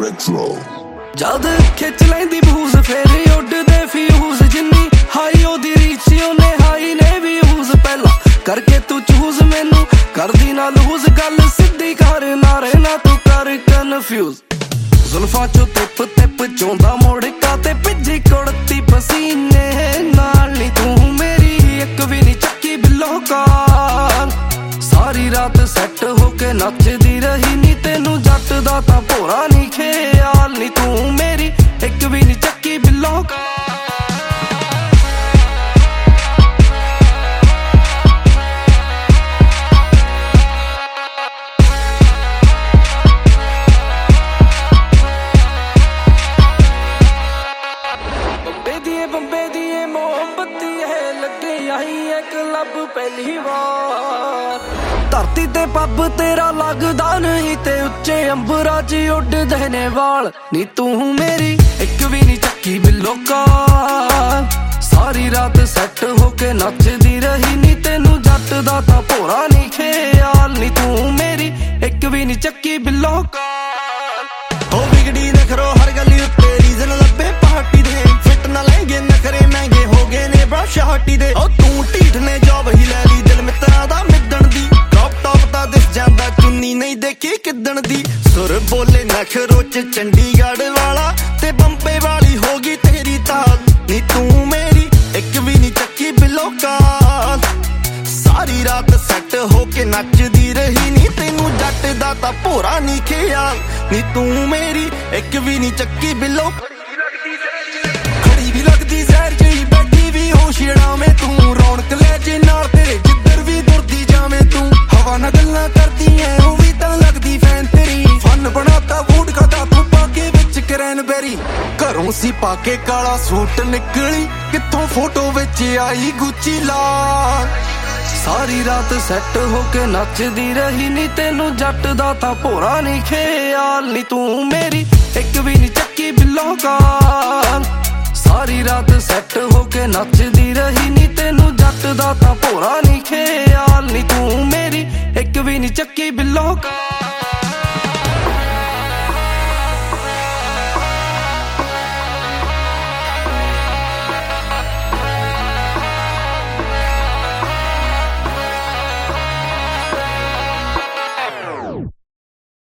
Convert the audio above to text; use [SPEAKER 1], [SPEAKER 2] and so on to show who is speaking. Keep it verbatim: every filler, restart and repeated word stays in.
[SPEAKER 1] Retro
[SPEAKER 2] जद खिच लैंदी बूज फिर उड़दे फ्यूज जिन्नी हाई ओदी रीच ओने हाई ने भी यूज पहला करके तू चूज मैनू करदी ना लूज गल सीधी कर ना रहना तू कर कन्फ्यूज जुल्फां चो तिप तिप चोंदा मुड़का ते भिजी कुड़ती पसीने नाल नी तू मेरी एक भी नी चक्की बिल्लो काल सारी रात सैट होके नचदी रही नी तेनू जट दा तां भोरा नी ख्याल नी तू मेरी एक भी नी चक्की बिल्लो बंबे दिए बंबे दिए मोहब्बती है लगे आई है क्लब पहली बार धरती ते पब तेरा लगदा नहीं ते उच्चे अंबरा च उड़दे ने वाल नी तू मेरी एक भी नी चक्की बिल्लो काल सारी रात सैट होके नचदी रही नी तेनू जट दा तां भोरा नी ख्याल नी तू मेरी एक भी नी चक्की बिल्लो काल
[SPEAKER 3] हो बिगड़ी नखरो हर गली उत्ते रीजन लब्बे पार्टी दे फिट ना लहंगे नखरे महंगे हो गए ने बड़ा शार्टी दे ओ तू ढीठ ने जॉब ही ले ली दिल मित्रा दा मिदण दी टॉप टॉप दा दिस जांदा चुन्नी नहीं देखी किदण दी सुर बोले नखरो च चंडीगढ़ वाला ते बंबे वाली होगी तेरी ताल नी तू मेरी एक भी नी चक्की बिल्लो काल सारी रात सैट होके नचदी रही नी तेनू जट दा तां भोरा नी ख्याल नी तू मेरी एक भी नी चक्की बिल्लो खड़ी भी लगदी जहर जही बैठी भी होशियां में तू रौनक ले जे नाल तेरे जिधर भी दुरदी जावे तू हवा ना गल्लां करदी ऐ ओ भी तां लगदी फैन तेरी फन बनाता वूड का तू पाके विच क्रैनबेरी घरों सी पाके काला सूट निकली कित्थों फोटो विच आई गुच्ची लाल
[SPEAKER 2] सारी रात सैट होके नचदी रही नी तेनू जट दा तां भोरा नी ख्याल नी तू मेरी एक भी नी चक्की बिल्लो काल सारी रात सैट होके नचदी रही नी तेनू जट दा तां भोरा नी ख्याल नी तू मेरी एक भी नी चक्की बिल्लो काल।